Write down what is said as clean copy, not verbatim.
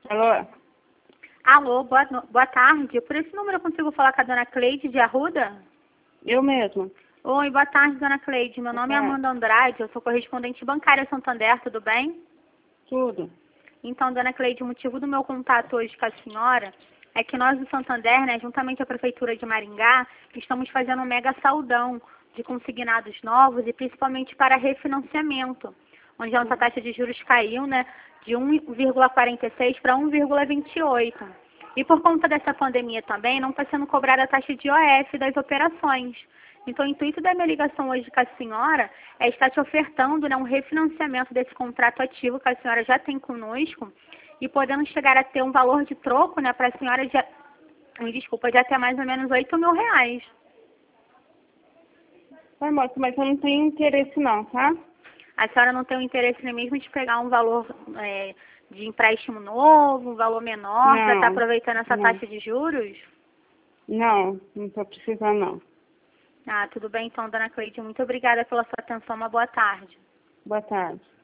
Alô? Alô, boa tarde. Por esse número eu consigo falar com a dona Cleide de Arruda? Eu mesma. Oi, boa tarde, dona Cleide. Meu nome é Amanda Andrade, eu sou correspondente bancária Santander, tudo bem? Tudo. Então, dona Cleide, o motivo do meu contato hoje com a senhora é que nós do Santander, né, juntamente à Prefeitura de Maringá, estamos fazendo um mega saldão de consignados novos e principalmente para refinanciamento, onde a nossa taxa de juros caiu, né, de 1,46 para 1,28. E por conta dessa pandemia também, não está sendo cobrada a taxa de IOF das operações. Então, o intuito da minha ligação hoje com a senhora é estar te ofertando, né, um refinanciamento desse contrato ativo que a senhora já tem conosco e podendo chegar a ter um valor de troco, né, para a senhora de até mais ou menos R$ 8.000. Vai, moça, mas eu não tenho interesse não, tá? A senhora não tem o interesse nem mesmo de pegar um valor de empréstimo novo, um valor menor, para estar aproveitando essa taxa de juros? Não estou precisando não. Ah, tudo bem então, dona Cleide. Muito obrigada pela sua atenção. Uma boa tarde. Boa tarde.